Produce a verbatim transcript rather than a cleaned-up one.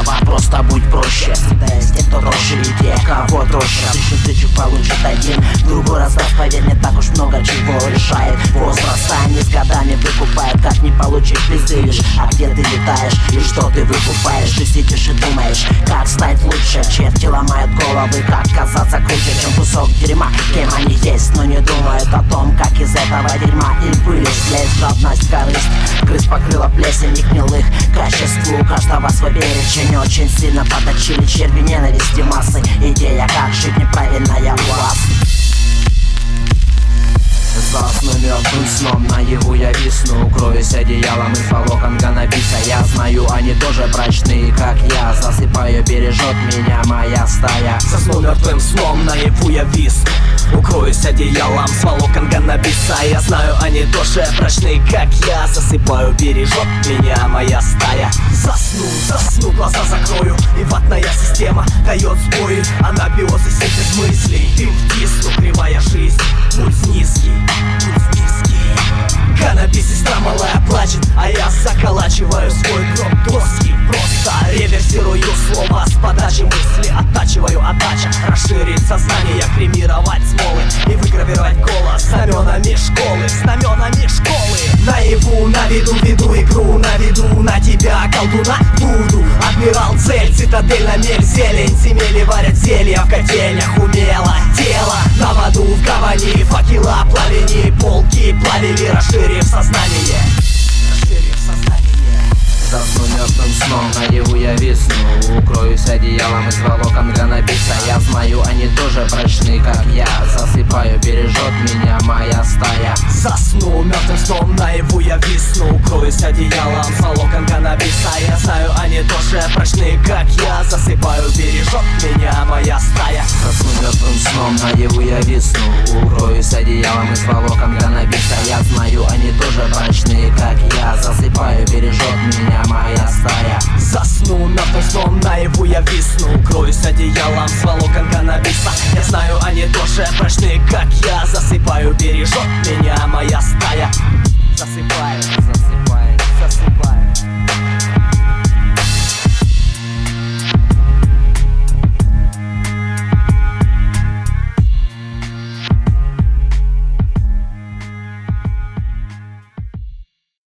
слова, просто будь проще. Всегда есть те, кто проще людей, кого проще. Тысячу тычек получит один, другой раз раз, поверь, не так уж много чего решает возраст, а не с годами выкупает. Как не получить пизды лишь, а где ты летаешь и что ты выкупаешь? Ты сидишь и думаешь, как стать лучше. Черти ломают головы, как казаться круче, чем кусок дерьма. Кем они есть, но не думают о том, как из этого дерьма им вылезть. Лезть, жадность, корысть, крыс покрыла плесень их гнилых качеств. У каждого свой перечень, очень сильно подочили черви ненависти массы. Идея, как жить неправильная у вас. Засну мертвым сном, наяву я висну, укроюсь одеялом из волокон ганабиса. Я знаю, они тоже прочные, как я. Засыпаю, бережет меня моя стая. Засну мертвым сном, наяву я висну, укроюсь одеялом с волокон ганабиса. Я знаю, они тоже прочные, как я. Засыпаю, бережет меня моя стая. Засну, засну, глаза закрою, и ватная система дает сбои. Анабиоз и синтез мыслей, дым втисну, кривая жизнь, пульс низкий, пульс низкий. Каннабис, сестра малая плачет, а я заколачиваю свой гроб доски. Просто реверсирую слова с подачи мысли, оттачиваю, отдача расширить сознание, кремировать смолы и выгравировать голос знаменами школы, знаменами школы. Наяву, на виду, веду игру, на виду на тебя, колдуна буду. Адмирал, цель, цитадель, на мель, зелень, земели варят зелья в котельнях умело. Тело на воду, в гавани, факела, пламени, полки плавили, расширив сознание, расширив сознание. Засну мертвым сном, наяву я висну, укроюсь одеялом из волокон ганабиса. Я знаю, они тоже прочны, как я. Засыпаю, бережет меня моя стая. Засну мертвым сном, наяву я висну, укроюсь одеялом с волокон ганабиса. Я знаю, они тоже прочны, как я. Засыпаю, бережет меня моя стая. Засну мертвым сном, наяву я висну, укроюсь одеялом из волокон ганабиса. Я знаю, они тоже прочны, как я. Засыпаю, бережет меня моя стая. Засну мертвым сном, наяву я висну, укроюсь одеялом с волокон ганабиса. Я знаю, они тоже прочны, как я. Засыпаю, бережет меня моя стая. Засыпаю.